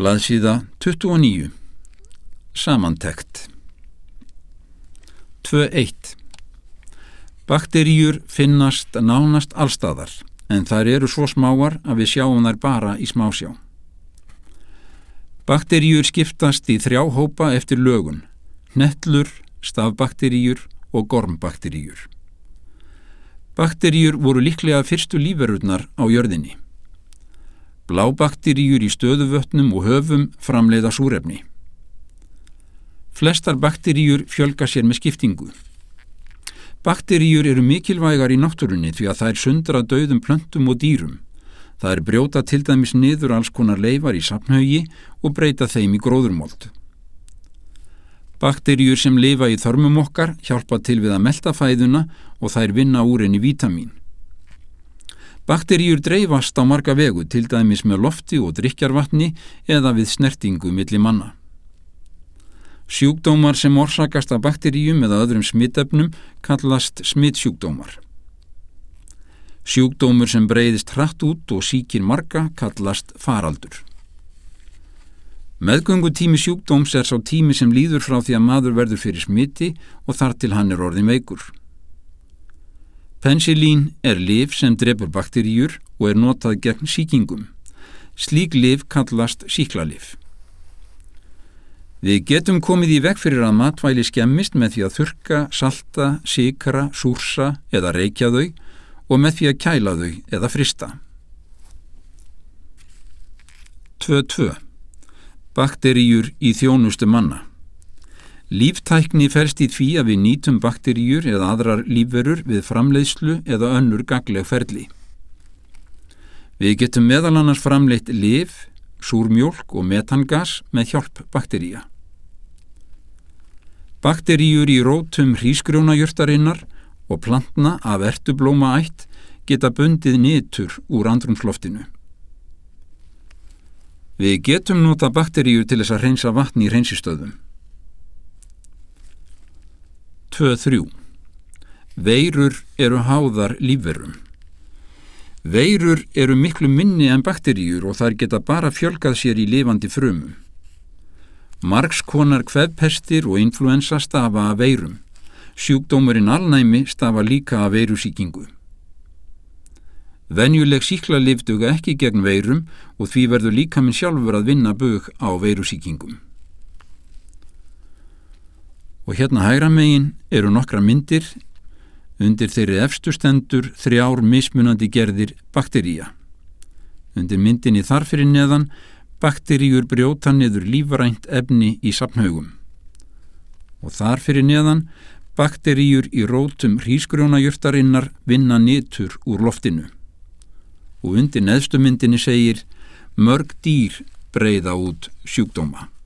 Blaðsíða 29. Samantekt 2.1. Bakteríur finnast nánast allstaðar, en þær eru svo smáar að við sjáum þær bara í smásjá. Bakteríur skiptast í 3 hópa eftir lögun: hnetlur, stafbakteríur og gormbakteríur. Bakteríur voru líklega fyrstu lífverurnar á jörðinni. Blábakteríur í stöðuvötnum og höfum framleiða súrefni. Flestar bakteríur fjölga sér með skiptingu. Bakteríur eru mikilvægar í náttúrunni því að þær sundra dauðum plöntum og dýrum. Það brjóta til dæmis niður alls konar leifar í safnhaugi og breyta þeim í gróðurmold. Bakteríur sem lifa í þörmum okkar hjálpa til við að melta fæðuna og þær vinna úr henni vítamín. Bakteríur dreifast á marga vegu, til dæmis með lofti og drykkjarvatni eða við snertingu milli manna. Sjúkdómar sem orsakast af bakteríum eða öðrum smitefnum kallast smitsjúkdómar. Sjúkdómur sem breiðist hratt út og sýkir marga kallast faraldur. Meðgöngutími sjúkdóms er sá tími sem líður frá því að maður verður fyrir smiti og þar til hann er orðinn veikur. Penicillin er lyf sem drepur bakteríur og er notað gegn sýkingum. Slík lyf kallast sýklalyf. Við getum komið í veg fyrir að matvæli skemmist með því að þurrka, salta, sykra, súrsa eða reykja þau og með því að kæla þau eða frysta. 2.2. Bakteríur í þjónustu manna. Líftækni felst í því að við nýtum bakteríur eða aðrar lífverur við framleiðslu eða önnur gagnleg ferli. Við getum meðal annars framleitt lyf, súrmjólk og metangas með hjálp baktería. Bakteríur í rótum hrísgrjónajurtarinnar og plantna af ertublómaætt geta bundið nitur úr andrúmsloftinu. Við getum nota bakteríur til þess að hreinsa vatn í hreinsistöðvum. 2.3. Veirur eru háðar lífverum. Veirur eru miklu minni en bakteríur og þær geta bara fjölgað sér í lifandi frumum. Margs konar kvefpestir og influensa stafa af veirum. Sjúkdómurinn alnæmi stafa líka af veirusýkingu. Venjuleg sýklalyf duga ekki gegn veirum og því verður líkaminn sjálfur að vinna bug á veirusýkingum. Og hérna hægra megin eru nokkra myndir. Undir þeirri efstu stendur 3 mismunandi gerðir baktería. Undir myndinni þar fyrir neðan bakteríur brjóta niður lífrænt efni í safnhaugum. Og þar fyrir neðan bakteríur í rótum hrísgrjónajurtarinnar vinna nitur úr loftinu. Og undir neðstu myndinni segir: mörg dýr breiða út sjúkdóma.